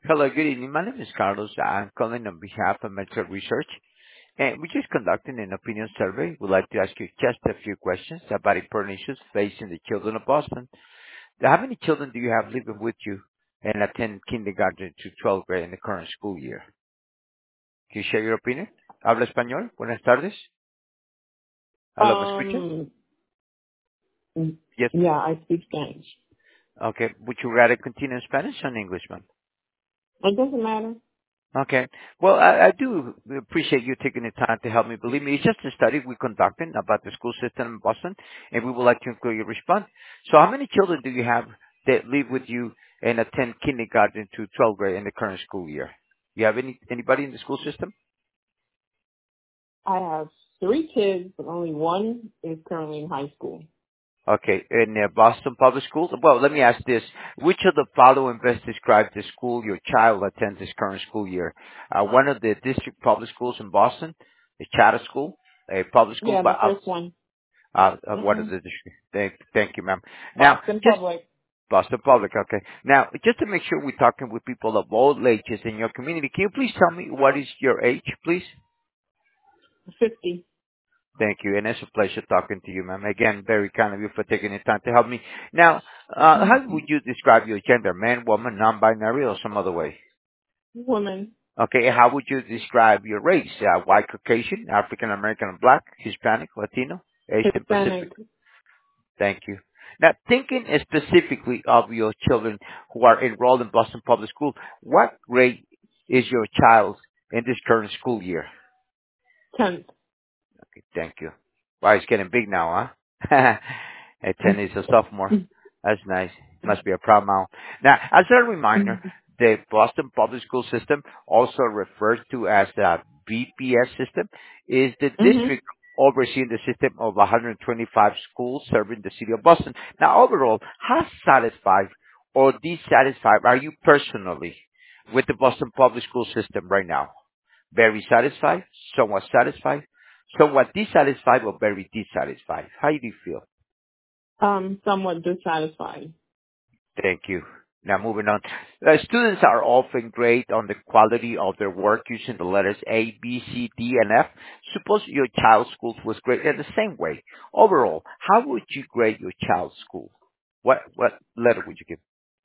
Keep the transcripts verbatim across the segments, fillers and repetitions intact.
Hello, good evening. My name is Carlos. I'm calling on behalf of Medical Research, and we're just conducting an opinion survey. We'd like to ask you just a few questions about important issues facing the children of Boston. How many children do you have living with you and attend kindergarten to twelfth grade in the current school year? Can you share your opinion? ¿Habla español? Buenas tardes. ¿Aló, me escucha? Um, Yes. yeah, I speak Spanish. Okay. Would you rather continue in Spanish or in English, ma'am? It doesn't matter. Okay. Well, I, I do appreciate you taking the time to help me. Believe me, it's just a study we're conducting about the school system in Boston, and we would like to include your response. So how many children do you have that live with you and attend kindergarten to twelfth grade in the current school year? You have any anybody in the school system? I have three kids, but only one is currently in high school. Okay, in uh, Boston Public Schools? Well, let me ask this. Which of the following best describe the school your child attends this current school year? Uh, one of the district public schools in Boston, a charter school, a public school Yeah, by the first one. uh, of what is Mm-mm. it? Thank, thank you, ma'am. Now, Boston just Public. Boston Public, okay. Now, just to make sure we're talking with people of all ages in your community, can you please tell me what is your age, please? fifty. Thank you, and it's a pleasure talking to you, ma'am. Again, very kind of you for taking the time to help me. Now, uh, how would you describe your gender, man, woman, non-binary, or some other way? Woman. Okay, how would you describe your race? Uh, white, Caucasian, African American, Black, Hispanic, Latino, Asian Pacific? Hispanic. Thank you. Now, thinking specifically of your children who are enrolled in Boston Public School, what grade is your child in this current school year? tenth. Okay, thank you. Wow, it's getting big now, huh? At ten is a sophomore. That's nice. Must be a proud mom. Now, as a reminder, the Boston Public School System, also referred to as the B P S system, is the Mm-hmm. district overseeing the system of one hundred twenty-five schools serving the city of Boston. Now, overall, how satisfied or dissatisfied are you personally with the Boston Public School System right now? Very satisfied, somewhat satisfied, somewhat dissatisfied, or very dissatisfied. How do you feel? Um, somewhat dissatisfied. Thank you. Now moving on. Uh, students are often grade on the quality of their work using the letters A, B, C, D, and F. Suppose your child's school was graded in the same way. Overall, how would you grade your child's school? What what letter would you give?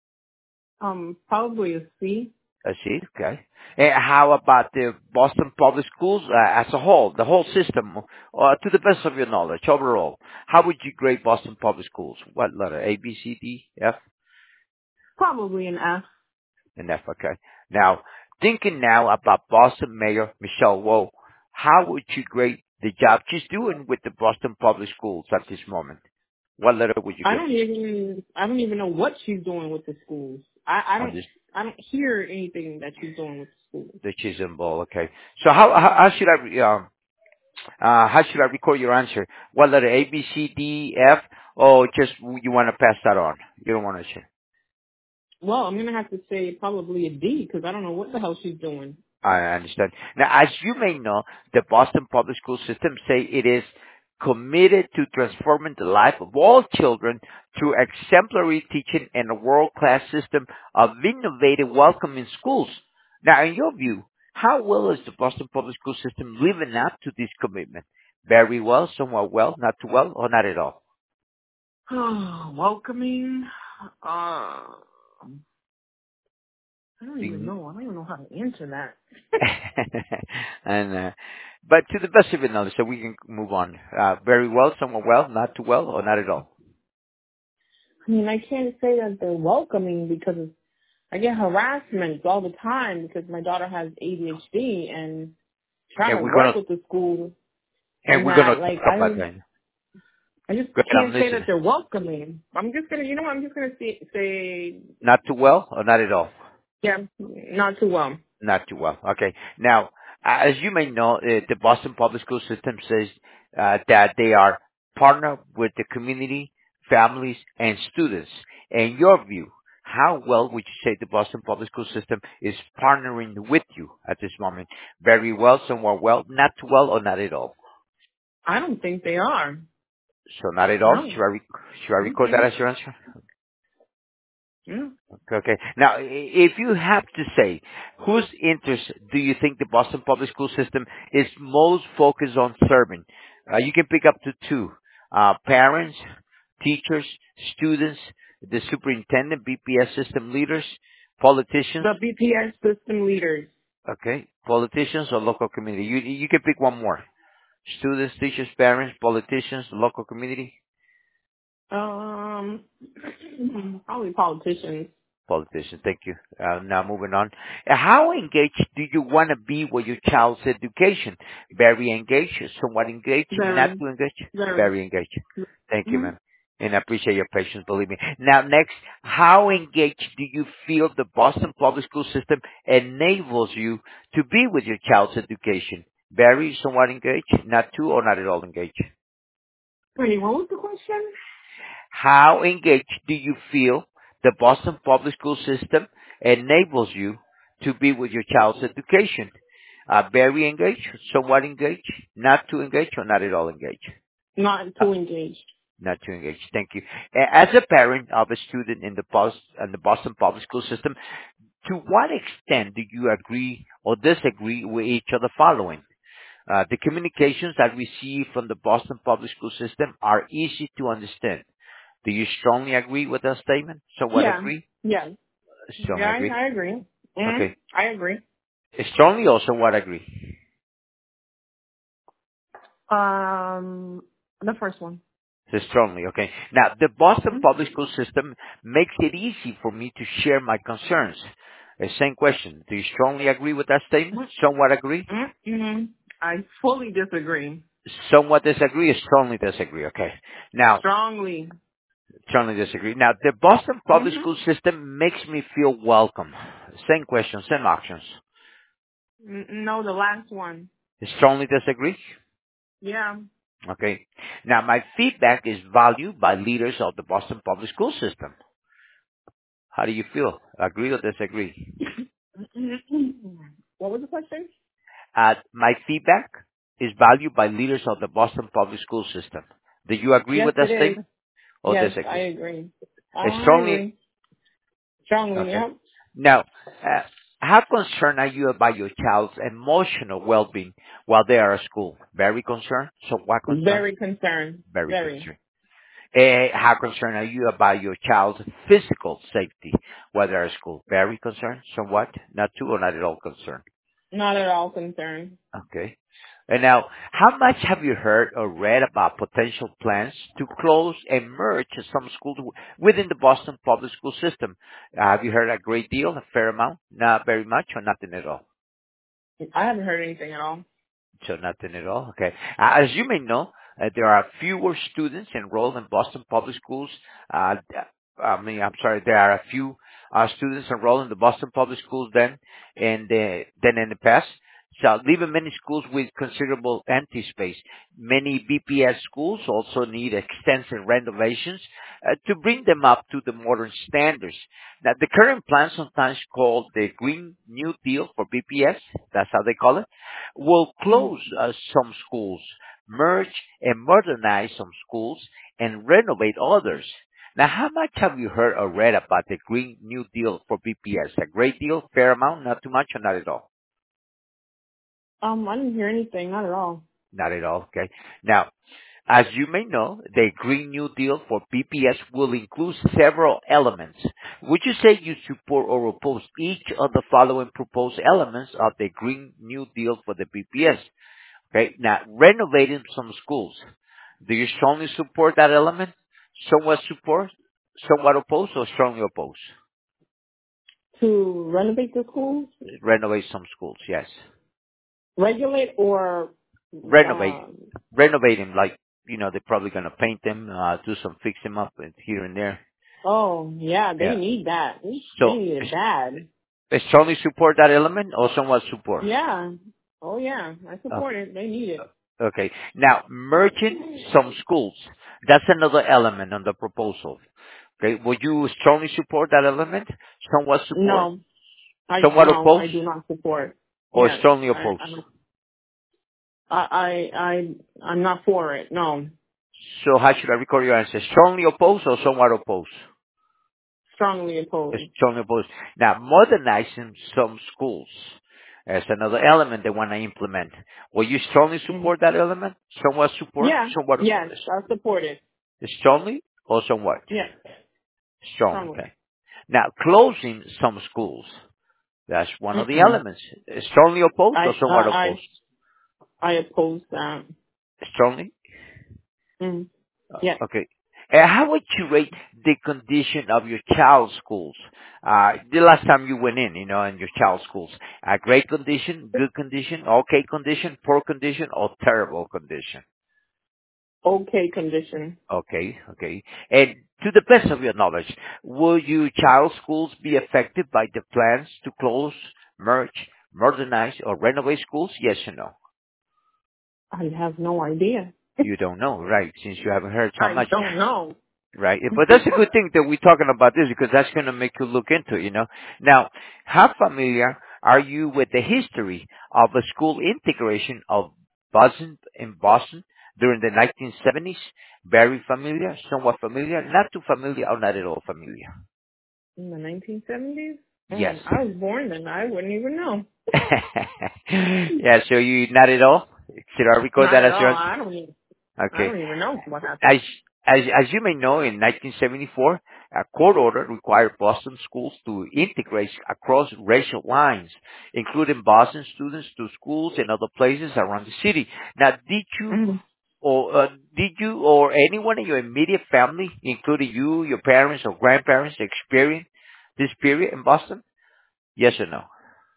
Um, probably a C. A C, okay. And how about the Boston Public Schools uh, as a whole, the whole system, uh, to the best of your knowledge, overall? How would you grade Boston Public Schools? What letter? A, B, C, D, F? Probably an F. And F, okay. Now, thinking now about Boston Mayor Michelle Wu, how would you grade the job she's doing with the Boston Public Schools at this moment? What letter would you I give don't even I don't even know what she's doing with the schools. I, I on don't this, I don't hear anything that she's doing with the schools. the Chisholm Bowl? Okay. So how, how, how should I, re- um, uh, how should I record your answer? What letter? A, B, C, D, F? Or just you want to pass that on? You don't want to share? Well, I'm gonna have to say probably a D because I don't know what the hell she's doing. I understand. Now, as you may know, the Boston Public School System say it is committed to transforming the life of all children through exemplary teaching and a world-class system of innovative, welcoming schools. Now, in your view, how well is the Boston Public School System living up to this commitment? Very well, somewhat well, not too well, or not at all? Welcoming. Uh, I don't even The- know. I don't even know how to answer that. and uh, but to the best of your knowledge, so we can move on. Uh, very well, somewhat well, not too well, or not at all. I mean, I can't say that they're welcoming because I get harassment all the time because my daughter has A D H D and trying And to we're work gonna with the school and and we're gonna that. talk Like about I, that. I just Go ahead, I'm can't say that listening. they're welcoming. I'm just gonna, you know, what, I'm just gonna say, say Not too well, or not at all. yeah, not too well. Not too well. Okay. Now, uh, as you may know, uh, the Boston Public School System says uh, that they are partner with the community, families, and students. In your view, how well would you say the Boston Public School System is partnering with you at this moment? Very well, somewhat well, not too well, or not at all? I don't think they are. So not at all. No. Should I, re- should I record that Mm-mm. as your answer? Mm. Okay. Now, i- if you have to say, whose interest do you think the Boston Public School System is most focused on serving? Uh, you can pick up to two. Uh, parents, teachers, students, the superintendent, B P S system leaders, politicians. The B P S system leaders. Okay. Politicians or local community. You, you can pick one more. Students, teachers, parents, politicians, local community. Um, probably politicians. Politician. Thank you. Uh, now moving on. Uh, How engaged do you want to be with your child's education? Very engaged, somewhat engaged, not Very, too engaged? very. Very engaged. Thank you, Mm-hmm. ma'am. And I appreciate your patience, believe me. Now next, how engaged do you feel the Boston Public School System enables you to be with your child's education? Very, somewhat engaged, not too or not at all engaged? Wait, what was the question? How engaged do you feel the Boston Public School System enables you to be with your child's education? Uh, very engaged, somewhat engaged, not too engaged, or not at all engaged? Not Uh, too engaged. not too engaged. Thank you. A- As a parent of a student in the, Bos- in the Boston Public School System, to what extent do you agree or disagree with each of the following? Uh, the communications that we see from the Boston Public School System are easy to understand. Do you strongly agree with that statement? Somewhat Yeah. agree? Yes. Strongly Yeah, I, agree. I agree. Mm, Okay. I agree. Strongly or somewhat agree? Um, the first one. So strongly, okay. Now, the Boston Mm, public school system makes it easy for me to share my concerns. Uh, same question. Do you strongly agree with that statement? mm, Somewhat agree? mm, mm. I fully disagree. Somewhat disagree or strongly disagree? Okay. Now, Strongly. strongly disagree. Now, the Boston public Mm-hmm. school system makes me feel welcome. Same question, same options. No, the last one. Strongly disagree? Yeah. Okay. Now, my feedback is valued by leaders of the Boston public school system. How do you feel? Agree or disagree? What was the question? Uh, my feedback is valued by leaders of the Boston public school system. Do you agree Yes, with it that is. statement or Yes, I disagree? agree. Uh, Uh, I strongly. agree. Strongly, Okay. yeah. Now, uh, how concerned are you about your child's emotional well-being while they are at school? Very concerned? So what concern? Very concerned. Very Very. concerned. Uh, how concerned are you about your child's physical safety while they're at school? Very concerned? Somewhat? Not too or not at all concerned? Not at all concerned. Okay. And now, how much have you heard or read about potential plans to close and merge some schools w- within the Boston public school system? Uh, have you heard a great deal, a fair amount, not very much, or nothing at all? I haven't heard anything at all. So nothing at all. Okay. Uh, as you may know, uh, there are fewer students enrolled in Boston public schools. Uh, I mean, I'm sorry, there are a few uh, students enrolled in the Boston public schools than in the than in the past. So leaving many schools with considerable empty space. Many B P S schools also need extensive renovations uh, to bring them up to the modern standards. Now, the current plan, sometimes called the Green New Deal for B P S, that's how they call it, will Mhm. close uh, some schools, merge and modernize some schools, and renovate others. Now, how much have you heard or read about the Green New Deal for B P S? A great deal, fair amount, not too much, or not at all? Um, I didn't hear anything. Not at all. Not at all, okay. Now, as you may know, the Green New Deal for B P S will include several elements. Would you say you support or oppose each of the following proposed elements of the Green New Deal for the B P S? Okay, now renovating some schools. Do you strongly support that element? Somewhat support, somewhat oppose, or strongly oppose? To renovate the schools? Renovate some schools, yes. Regulate or, Renovate, um, renovate them like, you know, they're probably going to paint them, uh, do some fix them up and here and there. oh, yeah, they Yeah. need that. They So, need it bad. s- strongly support that element or somewhat support? Yeah. Oh, yeah. I support Okay. it. They need it. Okay. Now, merging some schools. That's another element on the proposal. Okay. Would you strongly support that element? Somewhat support? No. I, Somewhat no, I oppose? do not support. Or Yes. strongly I, oppose? I'm, I, I, I, I'm not for it. No. So how should I record your answer? Strongly oppose or somewhat oppose? strongly It's opposed. strongly opposed. Now, modernizing some schools as another element they want to implement. Will you strongly Mm. support that element? Somewhat support? Yeah. Somewhat Yes, I support it. strongly or somewhat? Yes, Strong, strongly. okay. Now, closing some schools. That's one of the Mm-mm. elements. Strongly opposed I, or I, somewhat I, opposed? I oppose that. Strongly? Mm. Uh, Yes. Okay. Uh, how would you rate the condition of your child's schools? Uh, the last time you went in, you know, in your child's schools. Uh, great condition, good condition, okay condition, poor condition, or terrible condition? Okay condition. Okay, okay. And to the best of your knowledge, will your child's schools be affected by the plans to close, merge, modernize, or renovate schools? Yes or no? I have no idea. You don't know, right? Since you haven't heard so I much. don't know. Right. But that's a good thing that we're talking about this because that's going to make you look into it, you know. Now, how familiar are you with the history of a school integration of Boston in Boston during the nineteen seventies? Very familiar, somewhat familiar, not too familiar, or not at all familiar. In the nineteen seventies? Yes. Mm, I was born then. I wouldn't even know. Yeah, so you not at all? Should I record Not that at as your all. answer? I don't even, I Okay. don't even know what happened. As, as, as you may know, in nineteen seventy-four, a court order required Boston schools to integrate across racial lines, including Boston students to schools and other places around the city. Now, did you Mm. or uh, did you or anyone in your immediate family, including you, your parents or grandparents, experience this period in Boston? Yes or no?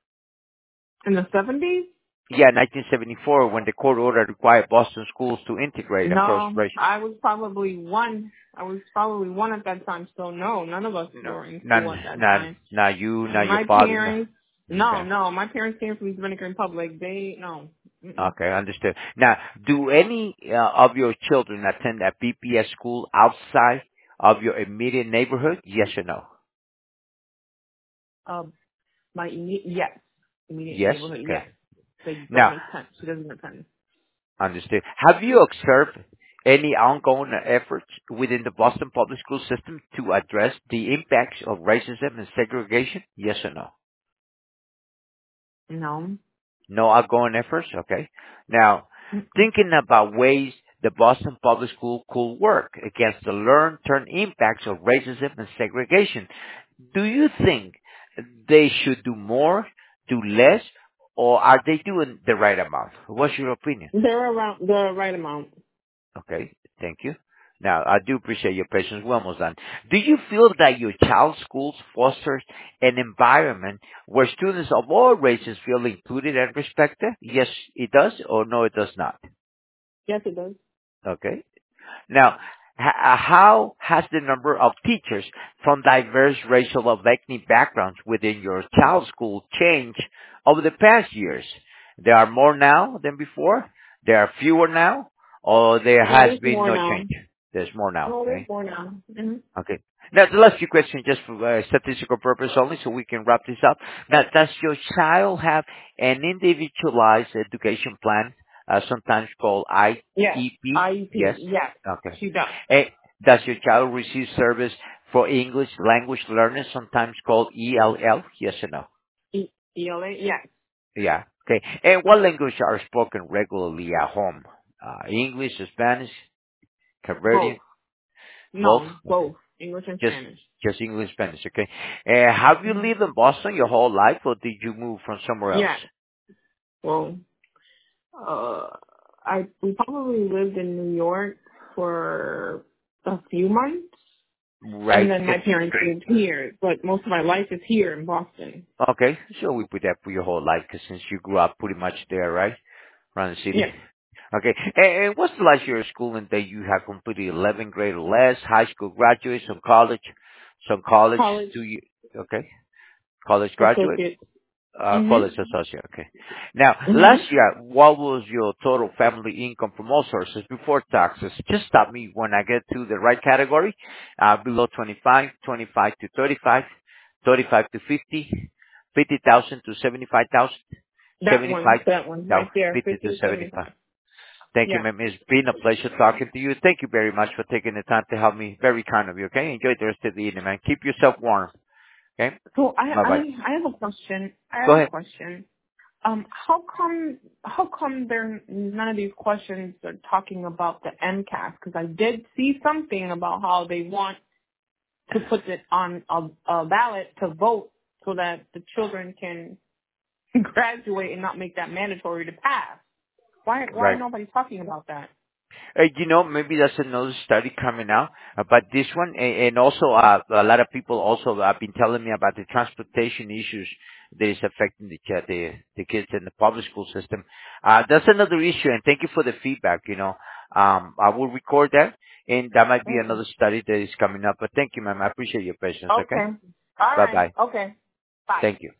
In the seventies? Yeah, nineteen seventy-four, when the court order required Boston schools to integrate across No, racial. I was probably one. I was probably one at that time, so no, none of us No, were in school none, at that none, time. not you, not your My father. No. parents, no, Okay. no, my parents came from the Dominican Republic. They, no. Mm-mm. Okay, understood. Now, do any uh, of your children attend a P P S school outside of your immediate neighborhood? Yes or no? Uh, my immediate, yes, immediate Yes. neighborhood, Okay. yes. They don't Now, attend. She doesn't attend. understood. Have you observed any ongoing efforts within the Boston public school system to address the impacts of racism and segregation? Yes or no? No. No outgoing efforts? Okay. Now, Mm-mm. thinking about ways the Boston Public School could work against the long-term impacts of racism and segregation, do you think they should do more, do less, or are they doing the right amount? What's your opinion? They're around the right amount. Okay, thank you. Now, I do appreciate your patience. We're almost done. Do you feel that your child's schools foster an environment where students of all races feel included and respected? Yes, it does, or no, it does not? Yes, it does. Okay. Now, h- uh, how has the number of teachers from diverse racial or ethnic backgrounds within your child's school changed over the past years? There are more now than before? There are fewer now? Or there No, has there's been more no now. change? There's more now, No, there's okay? more now. Mm-hmm. Okay. Now, the last few questions just for uh, statistical purpose only, so we can wrap this up. Now, does your child have an individualized education plan, uh, sometimes called Yes. I E P? I E P. Yes? Yes. Okay. She does. Eh, does your child receive service for English language learners, sometimes called E L L? Yes or no? E- ELA? Yes. Yeah. Okay. And what language are spoken regularly at home? Uh, English, Spanish, Cambodian? Both. Both? No, Okay. both. English and Just Spanish. just English, Spanish, okay. Uh, have you Mm-hmm. lived in Boston your whole life, or did you move from somewhere else? Yes. Well, uh, I we probably lived in New York for a few months, and Right. then my parents moved here. But most of my life is here in Boston. Okay. So we put that for your whole life, because since you grew up pretty much there, right, around the city. Yes. Okay. And, and what's the last year of schooling that you have completed? eleventh grade or less, high school graduate, some college, some college, College do you? Okay. College graduate. associate. Uh, Mhm. college associate, okay. Now, last Mhm. year, what was your total family income from all sources before taxes? Just stop me when I get to the right category. Uh, below twenty-five, twenty-five to thirty-five, thirty-five to fifty, fifty thousand to seventy-five thousand, That one. seventy-five, That one no, right there. fifty Fifty to to seventy-five. seventy-five. Thank you, Yeah. ma'am. It's been a pleasure talking to you. Thank you very much for taking the time to help me. Very kind of you, okay? Enjoy the rest of the evening, man. Keep yourself warm, okay? So I I Bye-bye. I have a question. I Go have a ahead. question. Um, how come how come there none of these questions are talking about the MCAS? Because I did see something about how they want to put it on a, a ballot to vote so that the children can graduate and not make that mandatory to pass. Why why Right. nobody talking about that? Uh, you know, maybe that's another study coming out, uh, but this one, and, and also uh, a lot of people also have been telling me about the transportation issues that is affecting the ki- the, the kids in the public school system. Uh, that's another issue, and thank you for the feedback. You know, um, I will record that, and that might be Okay. another study that is coming up. But thank you, ma'am. I appreciate your patience. Okay. Okay. All Bye right. bye. Okay. Bye. Thank you.